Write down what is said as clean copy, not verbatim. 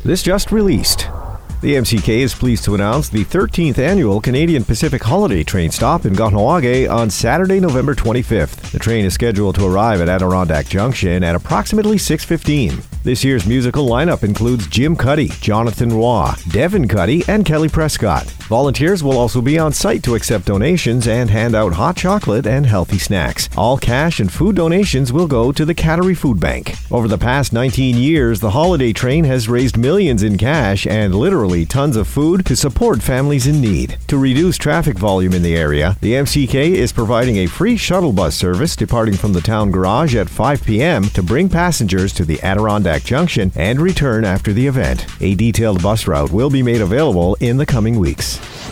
This just released. The MCK is pleased to announce the 13th annual Canadian Pacific Holiday Train Stop in Kahnawake on Saturday, November 25th. The train is scheduled to arrive at Adirondack Junction at approximately 6:15. This year's musical lineup includes Jim Cuddy, Jonathan Roy, Devin Cuddy, and Kelly Prescott. Volunteers will also be on site to accept donations and hand out hot chocolate and healthy snacks. All cash and food donations will go to the Cattery Food Bank. Over the past 19 years, the holiday train has raised millions in cash and literally tons of food to support families in need. To reduce traffic volume in the area, the MCK is providing a free shuttle bus service departing from the town garage at 5 p.m. to bring passengers to the Adirondack Junction and return after the event. A detailed bus route will be made available in the coming weeks.